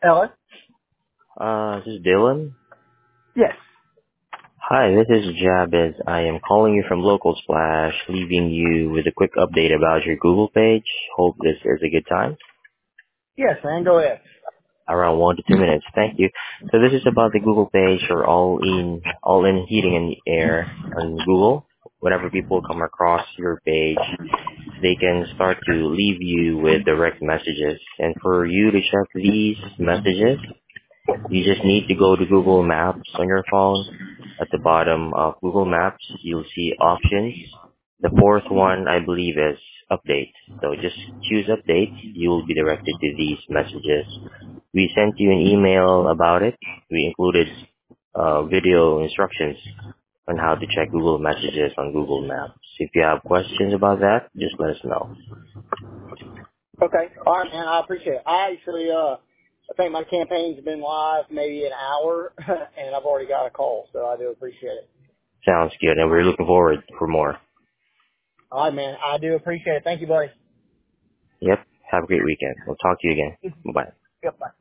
Hello? This is Dylan. Yes. Hi, this is Jabez. I am calling you from Local Splash, leaving you with a quick update about your Google page. Hope this is a good time. Yes, man, go ahead. Around 1 to 2 minutes. Thank you. So this is about the Google page or all in heating and air on Google. Whenever people come across your page, they can start to leave you with direct messages. And for you to check these messages, you just need to go to Google Maps on your phone. At the bottom of Google Maps, you'll see options. The fourth one, I believe, is update. So just choose update. You will be directed to these messages. We sent you an email about it. We included video instructions on how to check Google Messages on Google Maps. If you have questions about that, just let us know. Okay. All right, man, I appreciate it. I think my campaign's been live maybe an hour, and I've already got a call, so I do appreciate it. Sounds good, and we're looking forward for more. All right, man, I do appreciate it. Thank you, buddy. Yep. Have a great weekend. We'll talk to you again. Bye-bye. Yep, bye.